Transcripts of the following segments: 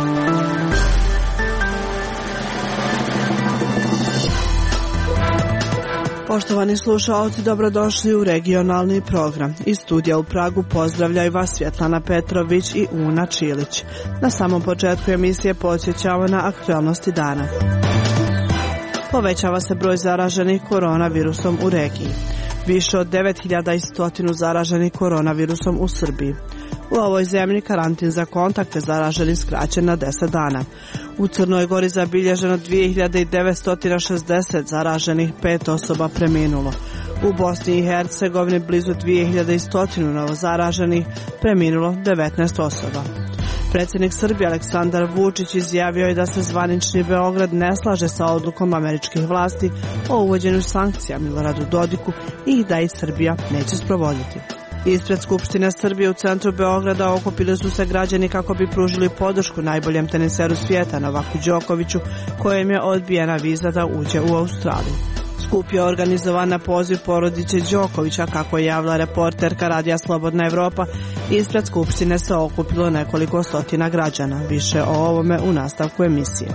Poštovani slušalci, dobrodošli u regionalni program. Iz studija u Pragu pozdravljaju vas Svjetlana Petrović i Una Čilić. Na samom početku emisije podsjećamo na aktualnosti dana. Povećava se broj zaraženih koronavirusom u regiji. Više od 9100 zaraženih koronavirusom u Srbiji. U ovoj zemlji karantin za kontakte zaraženih skraćen na 10 dana. U Crnoj Gori zabilježeno 2960 zaraženih, 5 osoba preminulo. U Bosni i Hercegovini blizu 2100 novozaraženih, preminulo 19 osoba. Predsjednik Srbije Aleksandar Vučić izjavio je da se zvanični Beograd ne slaže sa odlukom američkih vlasti o uvođenju sankcija Miloradu Dodiku i da ih Srbija neće sprovoditi. Ispred Skupštine Srbije u centru Beograda okupili su se građani kako bi pružili podršku najboljem teniseru svijeta Novaku Đokoviću, kojem je odbijena viza da uđe u Australiju. Skup je organizovan na poziv porodice Đokovića, kako je javila reporterka Radija Slobodna Evropa. Ispred Skupštine se okupilo nekoliko stotina građana. Više o ovome u nastavku emisije.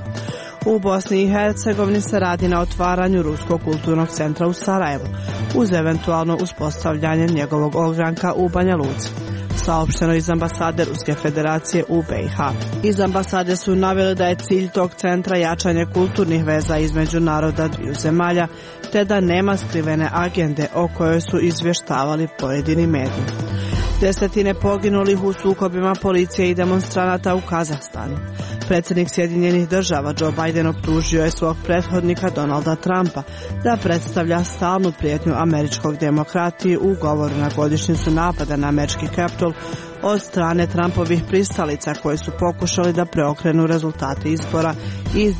U Bosni i Hercegovini se radi na otvaranju Ruskog kulturnog centra u Sarajevu, uz eventualno uspostavljanje njegovog ogranka u Banja Luci. Saopšteno iz ambasade Ruske federacije u BiH. Iz ambasade su naveli da je cilj tog centra jačanje kulturnih veza između naroda dviju zemalja, te da nema skrivene agende o kojoj su izvještavali pojedini mediji. Desetine poginulih u sukobima policije i demonstranata u Kazahstanu. Predsjednik Sjedinjenih Država Joe Biden optužio je svog prethodnika Donalda Trumpa da predstavlja stalnu prijetnju američkog demokratiji u govoru na godišnjicu napada na američki Capitol od strane Trumpovih pristalica koji su pokušali da preokrenu rezultate izbora iz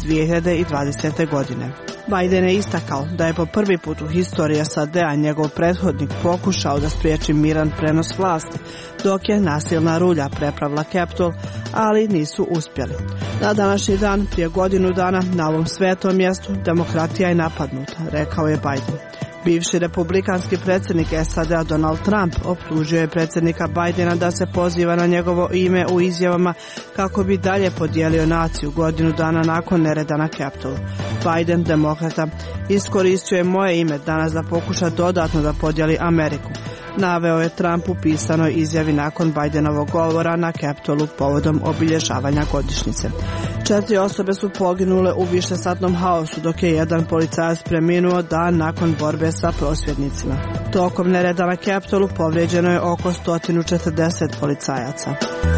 2020. godine. Biden je istakao da je po prvi put u historiji SAD-a njegov prethodnik pokušao da spriječi miran prenos vlasti, dok je nasilna rulja prepravila Capitol, ali nisu uspjeli. Na današnji dan, prije godinu dana, na ovom svetom mjestu, demokratija je napadnuta, rekao je Biden. Bivši republikanski predsjednik SAD-a Donald Trump optužio je predsjednika Bidena da se poziva na njegovo ime u izjavama kako bi dalje podijelio naciju godinu dana nakon nereda na Capitolu. Biden, demokrata, iskoristio je moje ime danas da pokuša dodatno da podijeli Ameriku, naveo je Trump u pisanoj izjavi nakon Bidenovog govora na Capitolu povodom obilježavanja godišnjice. 4 osobe su poginule u višesatnom haosu, dok je jedan policajac preminuo dan nakon borbe sa prosvjednicima. Tokom nereda na Capitolu povrijeđeno je oko 140 policajaca.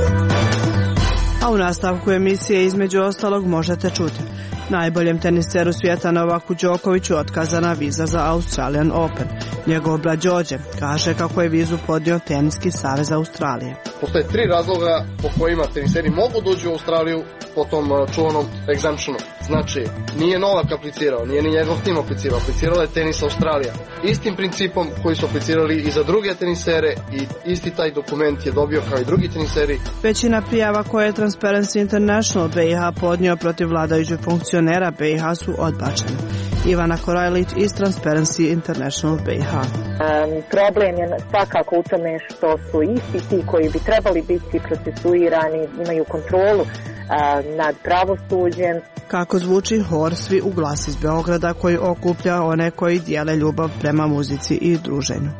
A u nastavku emisije između ostalog možete čuti: najboljem teniseru svijeta Novaku Đokoviću otkazana viza za Australian Open. Njegov brat Đorđe kaže kako je vizu podnio Teniski savez Australije. Postoje 3 razloga po kojima teniseri mogu doći u Australiju po tom čuvanom exemptionu. Znači, nije Novak aplicirao, nije ni njegov tim aplicirala je Tenis Australija. Istim principom koji su aplicirali i za druge tenisere i isti taj dokument je dobio kao i drugi teniseri. Većina prijava koje je Transparency International BiH podnio protiv vladajućih funkcionera BiH su odbačene. Ivana Korajlić iz Transparency International BiH. Problem je svakako u tome što su isti ti koji bi trebali biti procesuirani, imaju kontrolu nad pravosuđem. Kako zvuči hor Svi u glas iz Beograda koji okuplja one koji dijele ljubav prema muzici i druženju.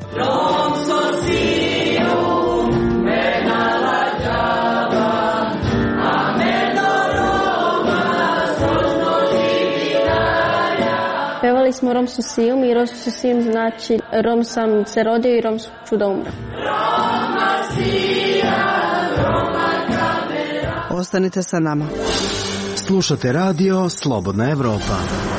Pevali smo Romsu Sim i Romsu Sim znači Rom sam se rodio i Rom ću da umrem. Ostanite sa nama. Slušate radio Slobodna Evropa.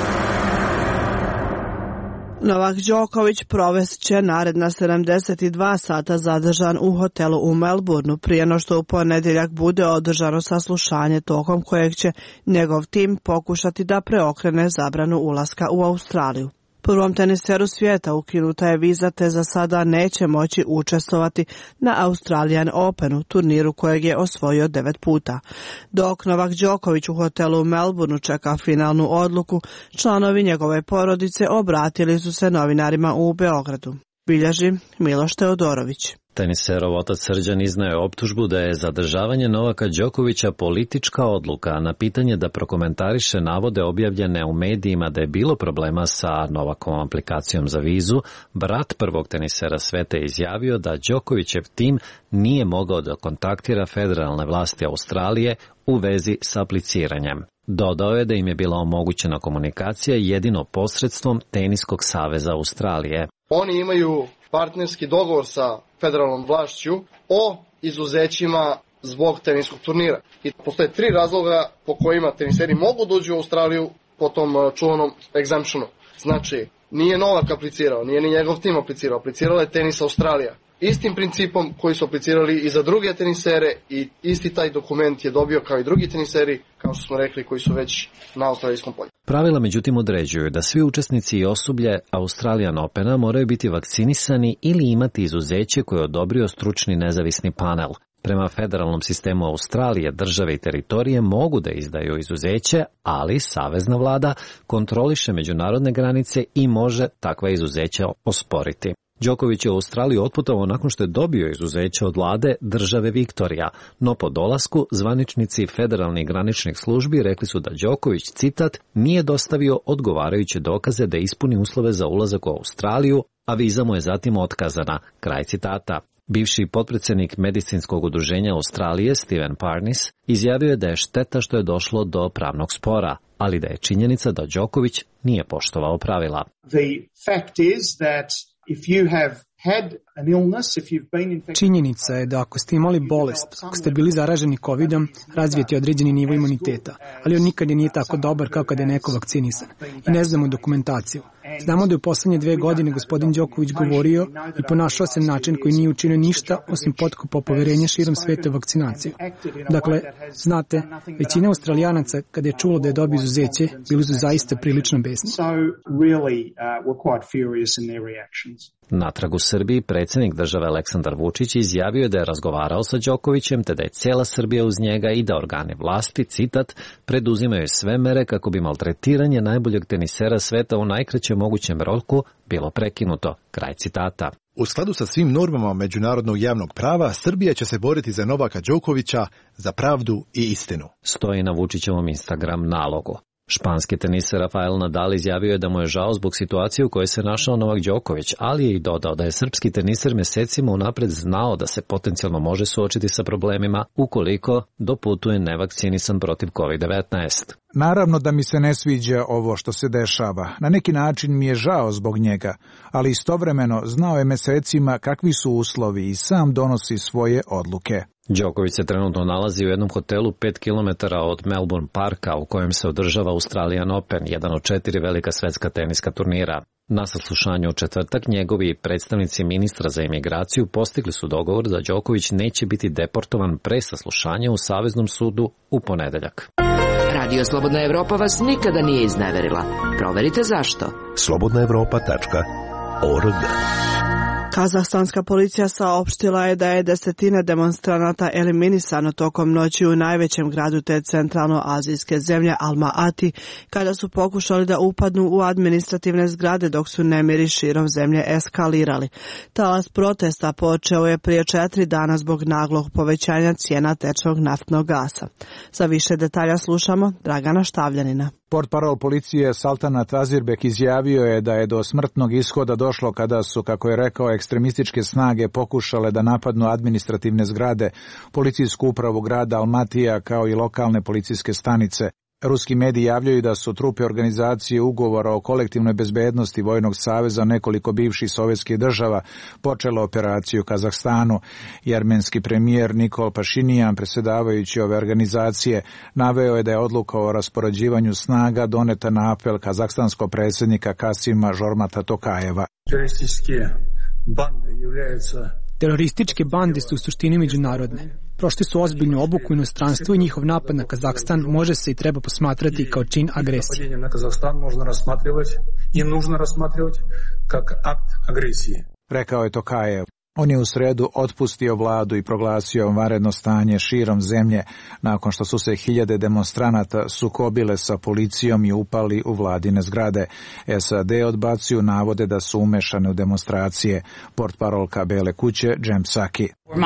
Novak Đoković provest će naredna 72 sata zadržan u hotelu u Melbourneu prije no što u ponedjeljak bude održano saslušanje tokom kojeg će njegov tim pokušati da preokrene zabranu ulaska u Australiju. Prvom teniseru svijeta ukinuta je viza te za sada neće moći učestvovati na Australian Openu, turniru kojeg je osvojio 9 puta. Dok Novak Đoković u hotelu u Melbourneu čeka finalnu odluku, članovi njegove porodice obratili su se novinarima u Beogradu. Bilježi Miloš Teodorović. Teniserov otac Srđan izneo je optužbu da je zadržavanje Novaka Đokovića politička odluka, a na pitanje da prokomentariše navode objavljene u medijima da je bilo problema sa Novakovom aplikacijom za vizu, brat prvog tenisera sveta je izjavio da Đokovićev tim nije mogao da kontaktira federalne vlasti Australije u vezi sa apliciranjem. Dodao je da im je bila omogućena komunikacija jedino posredstvom Teniskog saveza Australije. Oni imaju partnerski dogovor sa federalnom vlašću o izuzećima zbog teniskog turnira. I postoje 3 razloga po kojima teniseri mogu doći u Australiju po tom čuvanom exemptionu. Znači, nije Novak aplicirao, nije ni njegov tim aplicirao, aplicirala je Tenis Australija. Istim principom koji su aplicirali i za druge tenisere i isti taj dokument je dobio kao i drugi teniseri, kao što smo rekli, koji su već na australijskom polju. Pravila međutim određuju da svi učesnici i osoblje Australian Opena moraju biti vakcinisani ili imati izuzeće koje je odobrio stručni nezavisni panel. Prema federalnom sistemu Australije, države i teritorije mogu da izdaju izuzeće, ali savezna vlada kontroliše međunarodne granice i može takva izuzeća osporiti. Đoković je u Australiju otputovao nakon što je dobio izuzeće od vlade države Viktorija, no po dolasku zvaničnici federalnih graničnih službi rekli su da Đoković, citat, nije dostavio odgovarajuće dokaze da ispuni uslove za ulazak u Australiju, a viza mu je zatim otkazana, kraj citata. Bivši potpredsjednik medicinskog udruženja Australije, Stephen Parnis, izjavio je da je šteta što je došlo do pravnog spora, ali da je činjenica da Đoković nije poštovao pravila. Činjenica je da ako ste imali bolest, ako ste bili zaraženi COVID-om, razvijete određeni nivo imuniteta, ali on nikad nije tako dobar kao kada je neko vakcinisan. I ne znamo dokumentaciju. Znamo da je u poslednje 2 godine gospodin Đoković govorio i ponašao se na način koji nije učinio ništa osim potkopao poverenje širom sveta u vakcinaciju. Dakle, znate, većina Australijanaca kada je čulo da je dobio izuzeće, bili su zaista prilično besni. Natrag u Srbiji predsjednik države Aleksandar Vučić izjavio da je razgovarao sa Đokovićem te da je cijela Srbija uz njega i da organi vlasti, citat, preduzimaju sve mere kako bi maltretiranje najboljeg tenisera sveta u najkraćem mogućem roku bilo prekinuto, kraj citata. U skladu sa svim normama međunarodnog javnog prava, Srbija će se boriti za Novaka Đokovića, za pravdu i istinu. Stoji na Vučićevom Instagram nalogu. Španski teniser Rafael Nadal izjavio je da mu je žao zbog situacije u kojoj se našao Novak Đoković, ali je i dodao da je srpski teniser mesecima unapred znao da se potencijalno može suočiti sa problemima ukoliko doputuje nevakcinisan protiv COVID-19. Naravno da mi se ne sviđa ovo što se dešava. Na neki način mi je žao zbog njega, ali istovremeno znao je mesecima kakvi su uslovi i sam donosi svoje odluke. Đoković se trenutno nalazi u jednom hotelu 5 km od Melbourne Parka u kojem se održava Australian Open, jedan od 4 velika svetska teniska turnira. Na saslušanju u četvrtak njegovi predstavnici ministra za imigraciju postigli su dogovor da Đoković neće biti deportovan pre saslušanja u Saveznom sudu u ponedeljak. Radio Slobodna Evropa vas nikada nije izneverila. Proverite zašto. slobodnaevropa.org. Kazahstanska policija saopštila je da je 10 demonstranata eliminisano tokom noći u najvećem gradu te centralnoazijske zemlje Alma-Ati, kada su pokušali da upadnu u administrativne zgrade dok su nemiri širom zemlje eskalirali. Talas protesta počeo je prije 4 dana zbog naglog povećanja cijena tečnog naftnog gasa. Za više detalja slušamo Dragana Štavljanina. Portparol policije Saltanat Azirbek izjavio je da je do smrtnog ishoda došlo kada su, kako je rekao, ekstremističke snage pokušale da napadnu administrativne zgrade, policijsku upravu grada Almatija kao i lokalne policijske stanice. Ruski mediji javljaju da su trupe organizacije ugovora o kolektivnoj bezbednosti Vojnog saveza nekoliko bivših sovjetskih država počele operaciju u Kazahstanu. I armenski premijer Nikol Pašinjan, predsjedavajući ove organizacije, naveo je da je odluka o raspoređivanju snaga doneta na apel kazahstanskog predsjednika Kasima Žormata Tokajeva. Terorističke bande su u suštini međunarodne. Prošli su ozbiljnu obuku u inostranstvu i njihov napad na Kazahstan može se i treba posmatrati kao čin agresije. Napad na Kazahstan možda razmatrivati i nužno razmatrivati kao akt agresije. Rekao je Tokajev. On je u sredu otpustio vladu i proglasio vanredno stanje širom zemlje nakon što su se hiljade demonstranata sukobile sa policijom i upali u vladine zgrade. SAD odbacuju navode da su umešane u demonstracije. Portparolka Bele kuće Jem Psaki.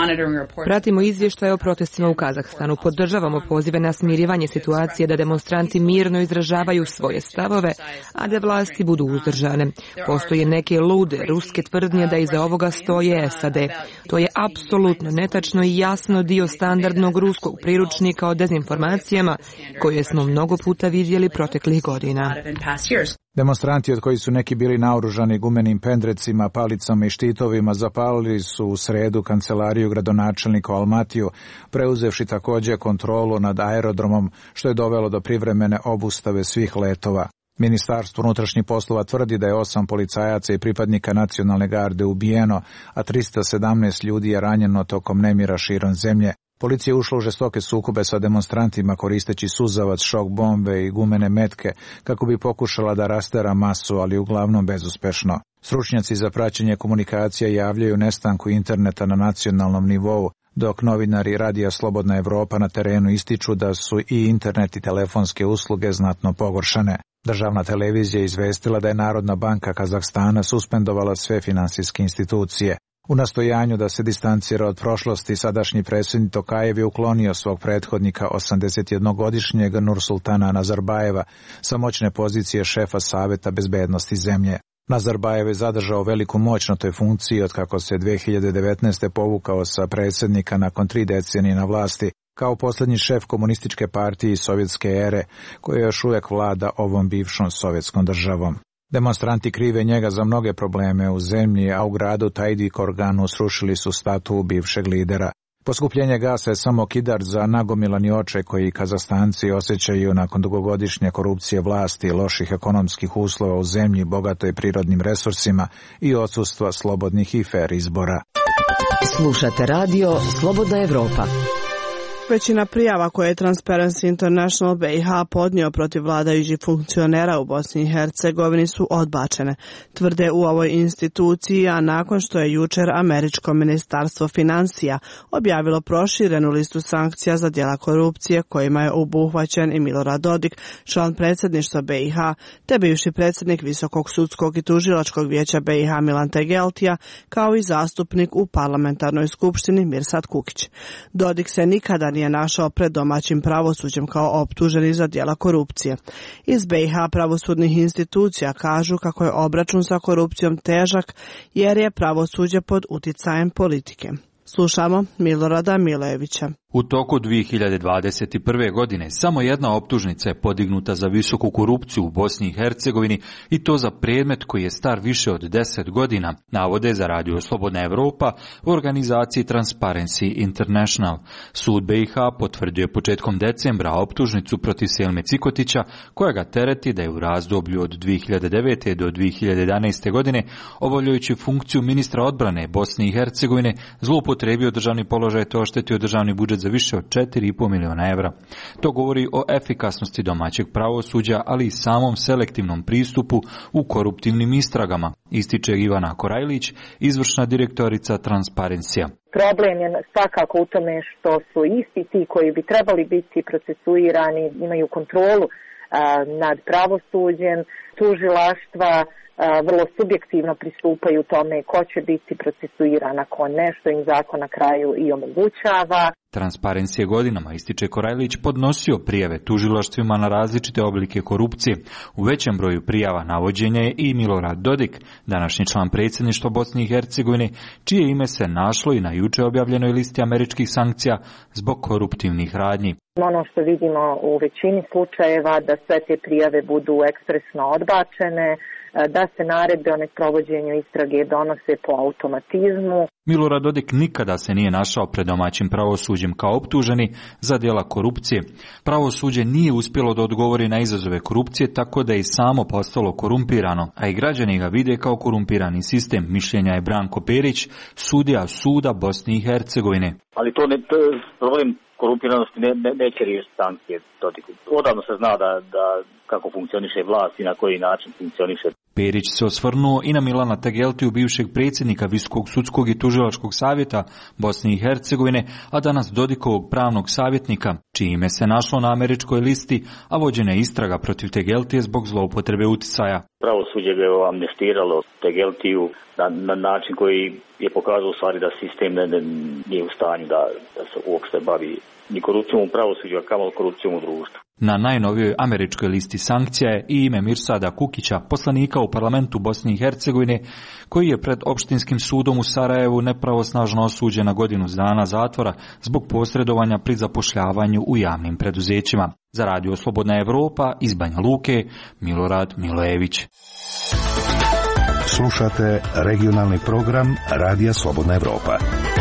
Pratimo izvještaje o protestima u Kazahstanu. Podržavamo pozive na smirivanje situacije da demonstranti mirno izražavaju svoje stavove, a da vlasti budu uzdržane. Postoje neke lude ruske tvrdnje da iza ovoga stoje SAD. To je apsolutno netačno i jasno dio standardnog ruskog priručnika o dezinformacijama koje smo mnogo puta vidjeli proteklih godina. Demonstranti, od kojih su neki bili naoružani gumenim pendrecima, palicama i štitovima, zapalili su u sredu kancelariju gradonačelnika u Almatiju, preuzevši također kontrolu nad aerodromom, što je dovelo do privremene obustave svih letova. Ministarstvo unutrašnjih poslova tvrdi da je 8 policajaca i pripadnika nacionalne garde ubijeno, a 317 ljudi je ranjeno tokom nemira širom zemlje. Policija je ušla u žestoke sukobe sa demonstrantima koristeći suzavac, šok bombe i gumene metke kako bi pokušala da rastera masu, ali uglavnom bezuspešno. Stručnjaci za praćenje komunikacija javljaju nestanku interneta na nacionalnom nivou, dok novinari Radija Slobodna Evropa na terenu ističu da su i internet i telefonske usluge znatno pogoršane. Državna televizija je izvestila da je Narodna banka Kazahstana suspendovala sve finansijske institucije. U nastojanju da se distancira od prošlosti, sadašnji predsjednik Tokajev je uklonio svog prethodnika 81-godišnjeg Nursultana Nazarbajeva sa moćne pozicije šefa Saveta bezbednosti zemlje. Nazarbajev je zadržao veliku moć na toj funkciji otkako se 2019. povukao sa predsjednika nakon 3 decenije na vlasti, kao posljednji šef komunističke partije iz sovjetske ere, koja još uvijek vlada ovom bivšom sovjetskom državom. Demonstranti krive njega za mnoge probleme u zemlji, a u gradu Tajdi Korganu srušili su statu bivšeg lidera. Poskupljenje gasa je samo kidač za nagomilani očaj koji Kazahstanci osjećaju nakon dugogodišnje korupcije vlasti, loših ekonomskih uslova u zemlji bogatoj prirodnim resursima i odsustva slobodnih i fer izbora. Slušate radio Slobodna Evropa. Većina prijava koje je Transparency International BiH podnio protiv vladajućih funkcionera u Bosni i Hercegovini su odbačene, tvrde u ovoj instituciji, a nakon što je jučer Američko ministarstvo financija objavilo proširenu listu sankcija za djela korupcije kojima je obuhvaćen i Milorad Dodik, član predsjedništva BiH, te bivši predsjednik Visokog sudskog i tužilačkog vijeća BiH Milan Tegeltija, kao i zastupnik u parlamentarnoj skupštini Mirsad Kukić. Dodik se nikada nije našao pred domaćim pravosuđem kao optuženi za djela korupcije. Iz BiH pravosudnih institucija kažu kako je obračun sa korupcijom težak jer je pravosuđe pod uticajem politike. Slušamo Milorada Milojevića. U toku 2021. godine samo jedna optužnica je podignuta za visoku korupciju u Bosni i Hercegovini i to za predmet koji je star više od 10 godina, navode za Radio Slobodna Evropa u organizaciji Transparency International. Sud BiH potvrdio je početkom decembra optužnicu protiv Selme Cikotića, koja ga tereti da je u razdoblju od 2009. do 2011. godine, obavljajući funkciju ministra odbrane Bosne i Hercegovine, zloupotrebio državni položaj te oštetio državni budžet za više od 4,5 miliona evra. To govori o efikasnosti domaćeg pravosuđa, ali i samom selektivnom pristupu u koruptivnim istragama, ističe Ivana Korajlić, izvršna direktorica Transparencija. Problem je svakako u tome što su isti ti koji bi trebali biti procesuirani, imaju kontrolu nad pravosuđem, tužilaštva, vrlo subjektivno pristupaju tome ko će biti procesuiran, ako ne, što im zakon na kraju i omogućava. Transparency je godinama, ističe Korajlić, podnosio prijave tužilaštvima na različite oblike korupcije. U većem broju prijava navođenja je i Milorad Dodik, današnji član predsjedništva Bosne i Hercegovine, čije ime se našlo i na juče objavljenoj listi američkih sankcija zbog koruptivnih radnji. Ono što vidimo u većini slučajeva da sve te prijave budu ekspresno odbačene, da se naredbe o nesprovođenju istrage donose po automatizmu. Milorad Dodik nikada se nije našao pred domaćim pravosuđem kao optuženi za djela korupcije. Pravosuđe nije uspjelo da odgovori na izazove korupcije, tako da je i samo postalo korumpirano, a i građani ga vide kao korumpirani sistem, mišljenja je Branko Perić, sudija suda Bosne i Hercegovine. Ali to je problem korumpiranosti neće riješiti sankcije Dodiku. Odavno se zna da kako funkcioniše vlast i na koji način funkcioniše. Perić se osvrnuo i na Milana Tegeltiju, bivšeg predsjednika Visokog sudskog i tužilačkog savjeta Bosne i Hercegovine, a danas Dodikovog pravnog savjetnika, čije ime se našlo na američkoj listi, a vođena je istraga protiv Tegeltije zbog zloupotrebe uticaja. Pravosuđe ga je amnestiralo Tegeltiju na način koji je pokazao u stvari da sistem nije u stanju da se uopšte bavi ni korupcijom u pravosuđu, a kamoli korupcijom u društvu. Na najnovijoj američkoj listi sankcija je i ime Mirsada Kukića, poslanika u parlamentu Bosne i Hercegovine, koji je pred opštinskim sudom u Sarajevu nepravosnažno osuđen na godinu dana zatvora zbog posredovanja pri zapošljavanju u javnim preduzećima. Za Radio Slobodna Evropa iz Banja Luke, Milorad Milojević. Slušate regionalni program Radija Slobodna Evropa.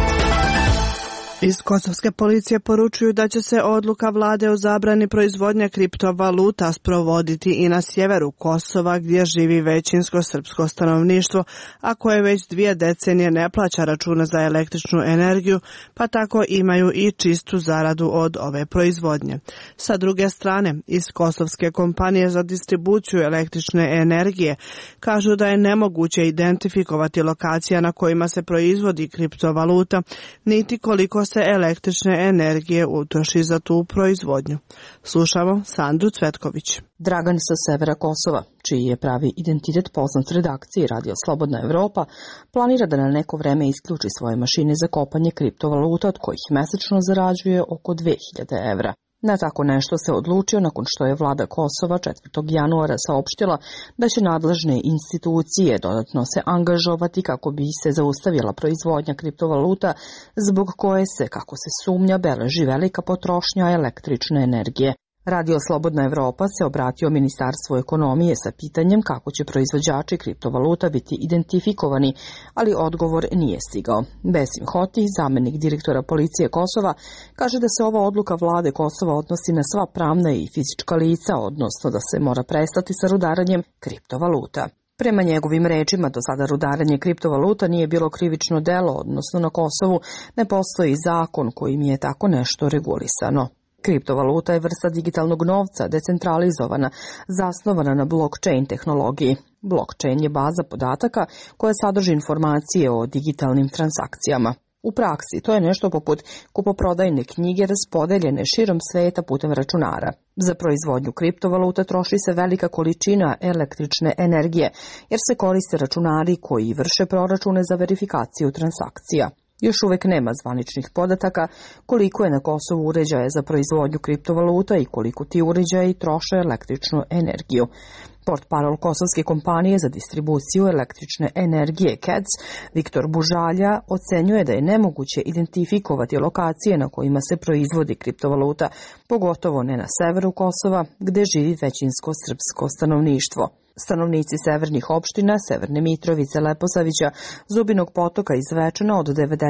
Iz kosovske policije poručuju da će se odluka vlade o zabrani proizvodnje kriptovaluta sprovoditi i na sjeveru Kosova, gdje živi većinsko srpsko stanovništvo, a koje već 2 decenije ne plaća račune za električnu energiju, pa tako imaju i čistu zaradu od ove proizvodnje. Sa druge strane, iz kosovske kompanije za distribuciju električne energije kažu da je nemoguće identifikovati lokacija na kojima se proizvodi kriptovaluta, niti koliko se električne energije utroši za tu proizvodnju. Slušamo Sandru Cvetković. Dragan sa severa Kosova, čiji je pravi identitet poznat redakciji Radio Slobodna Evropa, planira da na neko vreme isključi svoje mašine za kopanje kriptovaluta, od kojih mesečno zarađuje oko 2000 evra. Na tako nešto se odlučio nakon što je vlada Kosova 4. januara saopštila da će nadležne institucije dodatno se angažovati kako bi se zaustavila proizvodnja kriptovaluta, zbog koje se, kako se sumnja, beleži velika potrošnja električne energije. Radio Slobodna Evropa se obratio Ministarstvu ekonomije sa pitanjem kako će proizvođači kriptovaluta biti identifikovani, ali odgovor nije stigao. Besim Hoti, zamenik direktora policije Kosova, kaže da se ova odluka vlade Kosova odnosi na sva pravna i fizička lica, odnosno da se mora prestati sa rudaranjem kriptovaluta. Prema njegovim rečima, do sada rudarenje kriptovaluta nije bilo krivično delo, odnosno na Kosovu ne postoji zakon kojim je tako nešto regulisano. Kriptovaluta je vrsta digitalnog novca, decentralizovana, zasnovana na blockchain tehnologiji. Blockchain je baza podataka koja sadrži informacije o digitalnim transakcijama. U praksi to je nešto poput kupoprodajne knjige raspodeljene širom sveta putem računara. Za proizvodnju kriptovaluta troši se velika količina električne energije, jer se koriste računari koji vrše proračune za verifikaciju transakcija. Još uvijek nema zvaničnih podataka koliko je na Kosovu uređaja za proizvodnju kriptovaluta i koliko ti uređaji troše električnu energiju. Portparol kosovske kompanije za distribuciju električne energije KEDS, Viktor Bužalja, ocenjuje da je nemoguće identifikovati lokacije na kojima se proizvodi kriptovaluta, pogotovo ne na severu Kosova, gdje živi većinsko srpsko stanovništvo. Stanovnici severnih opština, Severne Mitrovice, Leposavića, Zubinog Potoka i Zvečana od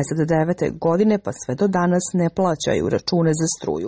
1999. godine pa sve do danas ne plaćaju račune za struju.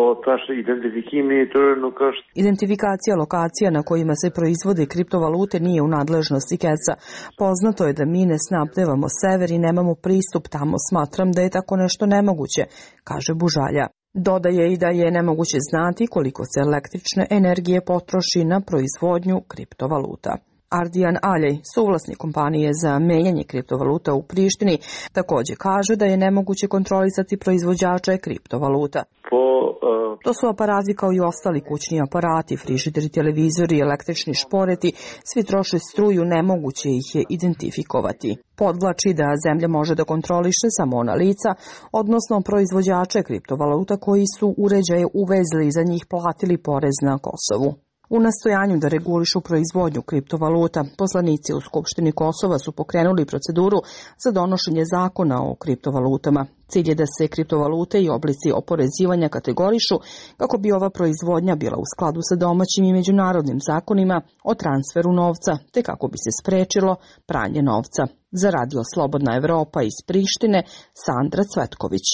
Identifikacija lokacija na kojima se proizvode kriptovalute nije u nadležnosti KEDS-a. Poznato je da mi ne snabdevamo sever i nemamo pristup tamo. Smatram da je tako nešto nemoguće, kaže Bužalja. Dodaje i da je nemoguće znati koliko se električne energije potroši na proizvodnju kriptovaluta. Ardijan Aljej, suvlasnik kompanije za menjanje kriptovaluta u Prištini, također kaže da je nemoguće kontrolisati proizvođače kriptovaluta. To su aparati kao i ostali kućni aparati, frižideri, televizori, električni šporeti, svi troše struju, nemoguće ih je identifikovati. Podvlači da zemlja može da kontroliše samo ona lica, odnosno proizvođače kriptovaluta koji su uređaje uvezli i za njih platili porez na Kosovu. U nastojanju da regulišu proizvodnju kriptovaluta, poslanici u Skupštini Kosova su pokrenuli proceduru za donošenje zakona o kriptovalutama. Cilj je da se kriptovalute i oblici oporezivanja kategorišu kako bi ova proizvodnja bila u skladu sa domaćim i međunarodnim zakonima o transferu novca, te kako bi se sprečilo pranje novca. Za Radio Slobodna Evropa iz Prištine, Sandra Cvetković.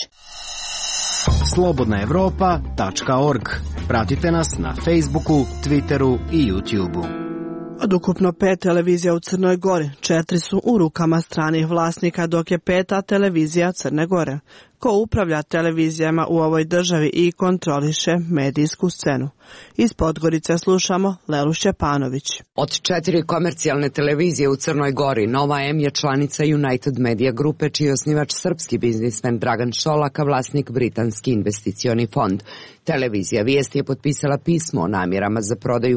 slobodnaevropa.org. Pratite nas na Facebooku, Twitteru i YouTubeu. Od ukupno 5 televizija u Crnoj Gori, 4 su u rukama stranih vlasnika, dok je 5. televizija Crne Gore. ko upravlja televizijama u ovoj državi i kontroliše medijsku scenu. Iz Podgorice slušamo Lelu Šćepanović. Od 4 komercijalne televizije u Crnoj Gori, Nova M je članica United Media grupe, čiji je osnivač srpski biznismen Dragan Šolak, a vlasnik britanski investicioni fond. Televizija Vijesti je potpisala pismo o namjerama za prodaju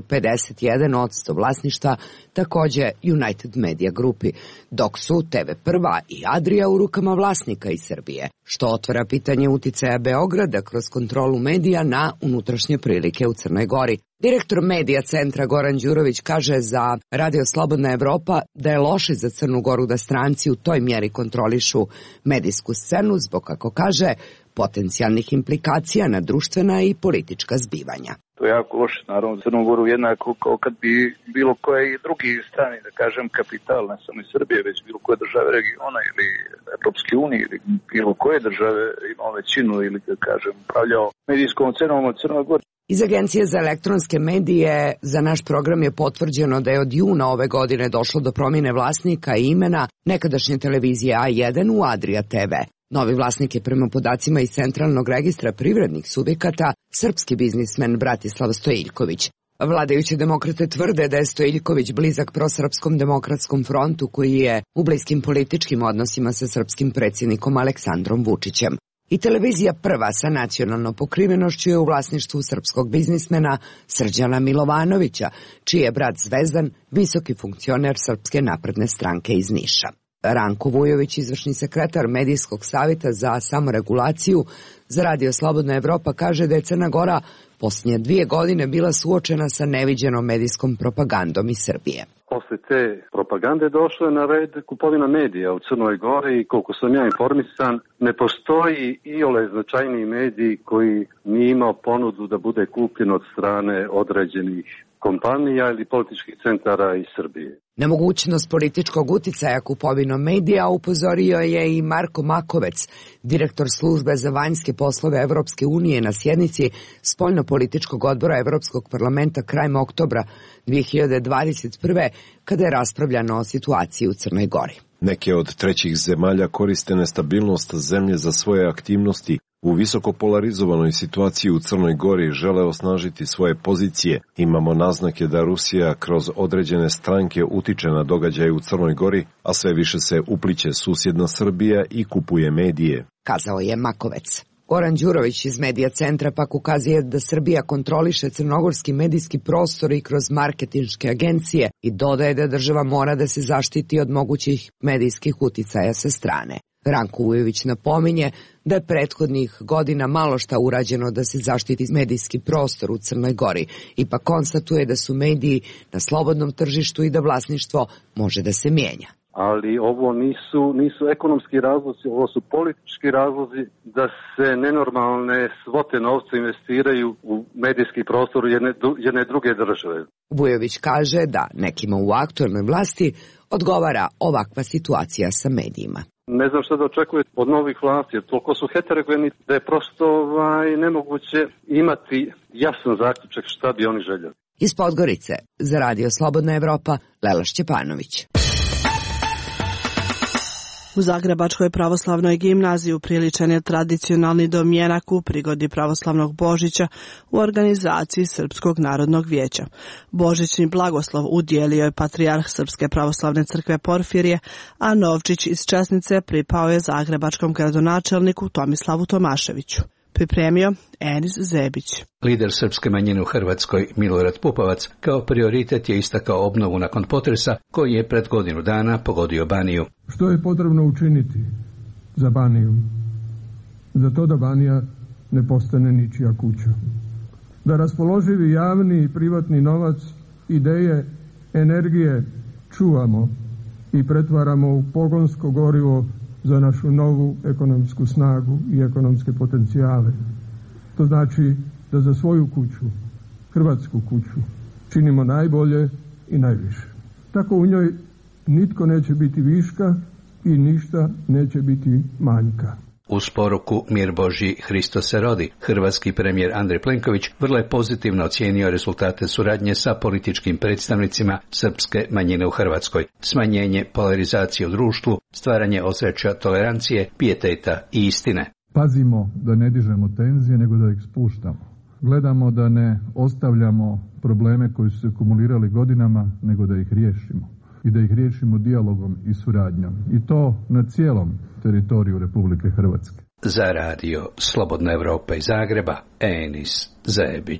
51% vlasništva takođe United Media grupi, dok su TV Prva i Adria u rukama vlasnika iz Srbije, što otvara pitanje uticaja Beograda kroz kontrolu medija na unutrašnje prilike u Crnoj Gori. Direktor medija centra Goran Đurović kaže za Radio Slobodna Evropa da je loše za Crnu Goru da stranci u toj mjeri kontrolišu medijsku scenu zbog, kako kaže, potencijalnih implikacija na društvena i politička zbivanja. To je jako loše, naravno, za Crnu Goru jednako kao kad bi bilo koje i drugi strani, da kažem, kapital, ne samo iz Srbije, već bilo koje države regiona ili Evropske unije ili bilo koje države imao većinu ili, da kažem, upravljao medijskom scenom u Crnoj Gori. Iz Agencije za elektronske medije za naš program je potvrđeno da je od juna ove godine došlo do promjene vlasnika i imena nekadašnje televizije A1 u Adria TV. Novi vlasnik je prema podacima iz Centralnog registra privrednih subjekata srpski biznismen Bratislav Stojiljković. Vladajući demokrate tvrde da je Stojiljković blizak prosrpskom demokratskom frontu koji je u bliskim političkim odnosima sa srpskim predsjednikom Aleksandrom Vučićem. I televizija Prva sa nacionalnom pokrivenošću je u vlasništvu srpskog biznismena Srđana Milovanovića, čiji je brat Zvezdan visoki funkcioner Srpske napredne stranke iz Niša. Ranko Vujović, izvršni sekretar Medijskog savjeta za samoregulaciju za Radio Slobodna Evropa, kaže da je Crna Gora posljednje 2 godine bila suočena sa neviđenom medijskom propagandom iz Srbije. Posle te propagande došlo je na red kupovina medija u Crnoj Gori i koliko sam ja informisan, ne postoji iole značajniji medij koji nije imao ponudu da bude kupljen od strane određenih kompanija ili političkih centara iz Srbije. Nemogućnost političkog uticaja kupovinom medija upozorio je i Marko Makovec, direktor službe za vanjske poslove Evropske unije na sjednici Spoljno-političkog odbora Evropskog parlamenta krajem oktobra 2021. kada je raspravljano o situaciji u Crnoj Gori. Neke od trećih zemalja koriste nestabilnost zemlje za svoje aktivnosti. U visoko polarizovanoj situaciji u Crnoj Gori žele osnažiti svoje pozicije. Imamo naznake da Rusija kroz određene stranke utiče na događaje u Crnoj Gori, a sve više se upliće susjedna Srbija i kupuje medije, kazao je Makovec. Goran Đurović iz Medija centra pak ukazuje da Srbija kontroliše crnogorski medijski prostor i kroz marketinške agencije i dodaje da država mora da se zaštiti od mogućih medijskih uticaja sa strane. Ranko Vujović napominje da je prethodnih godina malo šta urađeno da se zaštiti medijski prostor u Crnoj Gori. Ipak konstatuje da su mediji na slobodnom tržištu i da vlasništvo može da se mijenja. Ali ovo nisu ekonomski razlozi, ovo su politički razlozi da se nenormalne svote novca investiraju u medijski prostor jedne druge države. Vujović kaže da nekima u aktuelnoj vlasti odgovara ovakva situacija sa medijima. Ne znam šta da očekuje od novih vlasti, jer toliko su heterogeni da je prosto nemoguće imati jasan zaključak šta bi oni željeli. Iz Podgorice za Radio Slobodna Evropa, Lela Šćepanović. U Zagrebačkoj pravoslavnoj gimnaziji upriličen je tradicionalni domjenak u prigodi pravoslavnog Božića u organizaciji Srpskog narodnog vijeća. Božićni blagoslov udijelio je patrijarh Srpske pravoslavne crkve Porfirije, a novčić iz česnice pripao je zagrebačkom gradonačelniku Tomislavu Tomaševiću. Pripremio Enis Zebić. Lider srpske manjine u Hrvatskoj Milorad Pupovac kao prioritet je istakao obnovu nakon potresa koji je pred godinu dana pogodio Baniju. Što je potrebno učiniti za Baniju? Za to da Banija ne postane ničija kuća. Da raspoloživi javni i privatni novac, ideje, energije čuvamo i pretvaramo u pogonsko gorivo za našu novu ekonomsku snagu i ekonomske potencijale. To znači da za svoju kuću, hrvatsku kuću, činimo najbolje i najviše. Tako u njoj nitko neće biti viška i ništa neće biti manjka. Uz poruku Mir Božji, Hristos se rodi, hrvatski premijer Andrej Plenković vrlo je pozitivno ocijenio rezultate suradnje sa političkim predstavnicima srpske manjine u Hrvatskoj, smanjenje polarizacije u društvu, stvaranje ozračja tolerancije, pijeteta i istine. pazimo da ne dižemo tenzije, nego da ih spuštamo. Gledamo da ne ostavljamo probleme koji su se akumulirali godinama, nego da ih riješimo. I da ih riješimo dijalogom i suradnjom. I to na cijelom teritoriju Republike Hrvatske. Za radio Slobodna Evropa iz Zagreba, Enis Zebić.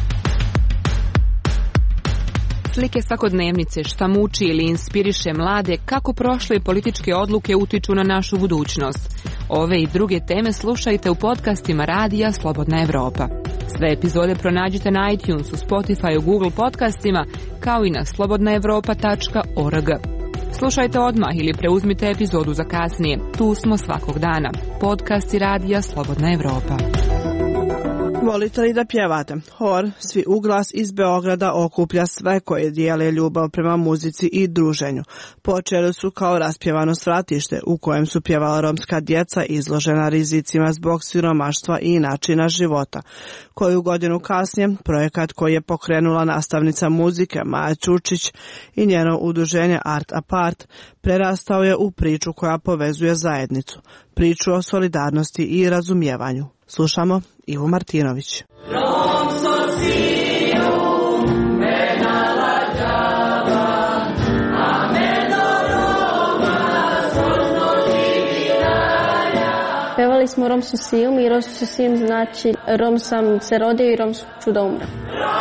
Slike svakodnevnice, šta muči ili inspiriše mlade, kako prošle političke odluke utiču na našu budućnost. Ove i druge teme slušajte u podcastima Radija Slobodna Evropa. Sve epizode pronađite na iTunesu, Spotify, Google podcastima, kao i na slobodnaevropa.org. Slušajte odmah ili preuzmite epizodu za kasnije. Tu smo svakog dana. Podcasti Radija Slobodna Evropa. Volite li da pjevate? Hor Svi u glas iz Beograda okuplja sve koje dijele ljubav prema muzici i druženju. Počeli su kao raspjevano svratište u kojem su pjevala romska djeca izložena rizicima zbog siromaštva i načina života. Koju godinu kasnije, projekat koji je pokrenula nastavnica muzike Maja Ćurčić i njeno udruženje Art Apart prerastao je u priču koja povezuje zajednicu, priču o solidarnosti i razumijevanju. Slušamo Ivu Martinović. Pevali smo Romsu Sijum i Romsu Sijum znači Rom sam se rodio i Rom ću da umrem.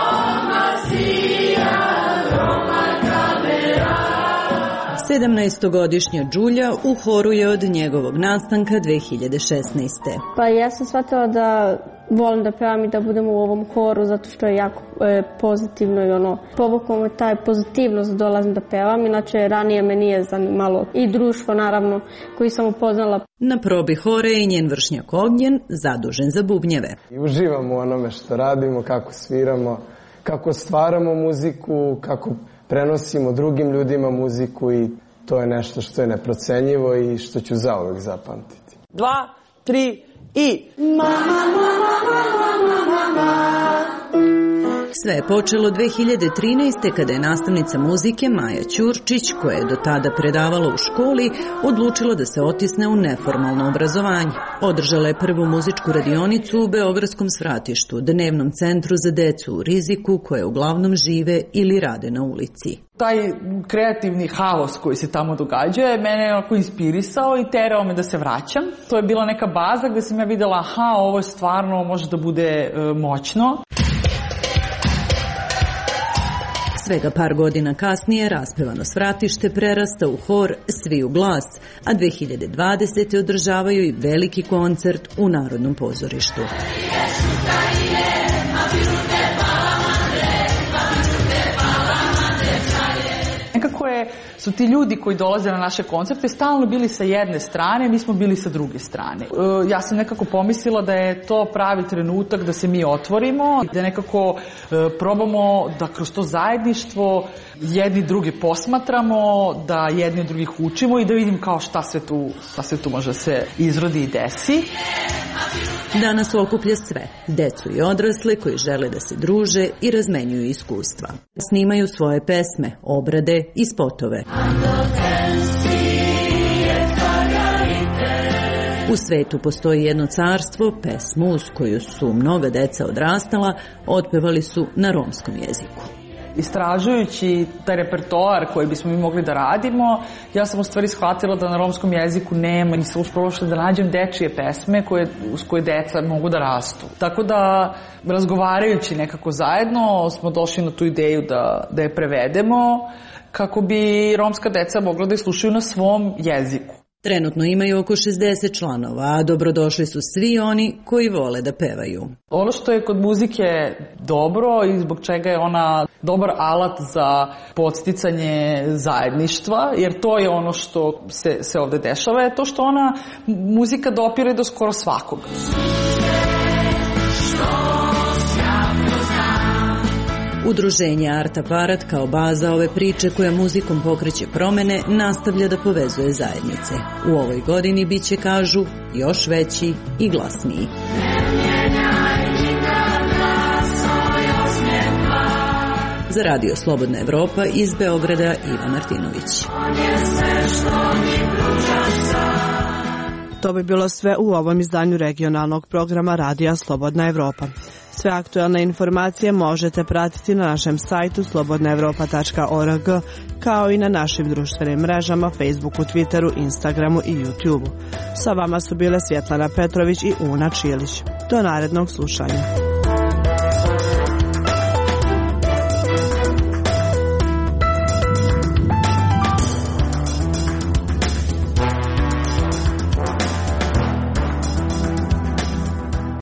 17-godišnja Đulja u horu je od njegovog nastanka 2016. Pa ja sam shvatila da volim da pevam i da budem u ovom horu zato što je jako pozitivno i povuklo me taj pozitivnost da dolazim da pevam, inače ranije me nije zanimalo i društvo naravno koji sam upoznala. Na probi hore je i njen vršnjak Ognjen, zadužen za bubnjeve. I uživamo u onome što radimo, kako sviramo, kako stvaramo muziku, kako prenosimo drugim ljudima muziku i to je nešto što je neprocenjivo i što ću zauvek zapamtiti. 2, 3 i... Sve je počelo 2013. kada je nastavnica muzike Maja Ćurčić, koja je do tada predavala u školi, odlučila da se otisne u neformalno obrazovanje. Održala je prvu muzičku radionicu u Beogradskom svratištu, dnevnom centru za decu u riziku koje uglavnom žive ili rade na ulici. Taj kreativni haos koji se tamo događa je mene onako inspirisao i terao me da se vraćam. To je bila neka baza gde sam ja videla, aha, ovo je stvarno može da bude moćno. Svega par godina kasnije raspevano svratište prerasta u hor Svi u glas, a 2020. održavaju i veliki koncert u Narodnom pozorištu. Nekako su ti ljudi koji dolaze na naše koncerte stalno bili sa jedne strane, mi smo bili sa druge strane. Ja sam nekako pomislila da je to pravi trenutak da se mi otvorimo, da nekako probamo da kroz to zajedništvo jedni drugi posmatramo, da jedni drugih učimo i da vidim kao šta sve tu može se izrodi i desi. Danas okuplja sve, decu i odrasle koji žele da se druže i razmenjuju iskustva. Snimaju svoje pesme, obrade i spotove. U svetu postoji jedno carstvo, pesmu uz koju su mnoga deca odrastala, otpevali su na romskom jeziku. Istražujući taj repertoar koji bismo mi mogli da radimo, ja sam u stvari shvatila da na romskom jeziku nema, nisam uspela da nađem dečije pesme uz koje deca mogu da rastu. Tako da, razgovarajući nekako zajedno, smo došli na tu ideju da je prevedemo kako bi romska deca mogla da je slušaju na svom jeziku. Trenutno imaju oko 60 članova, a dobrodošli su svi oni koji vole da pevaju. Ono što je kod muzike dobro i zbog čega je ona dobar alat za podsticanje zajedništva, jer to je ono što se ovde dešava, je to što ona muzika dopire do skoro svakog. Udruženje Art Aparat kao baza ove priče koja muzikom pokreće promene nastavlja da povezuje zajednice. U ovoj godini biće, kažu, još veći i glasniji. Za Radio Slobodna Evropa iz Beograda Iva Martinović. To bi bilo sve u ovom izdanju regionalnog programa Radija Slobodna Evropa. Sve aktuelne informacije možete pratiti na našem sajtu slobodnaevropa.org, kao i na našim društvenim mrežama Facebooku, Twitteru, Instagramu i YouTubeu. Sa vama su bile Svjetlana Petrović i Una Čilić. Do narednog slušanja.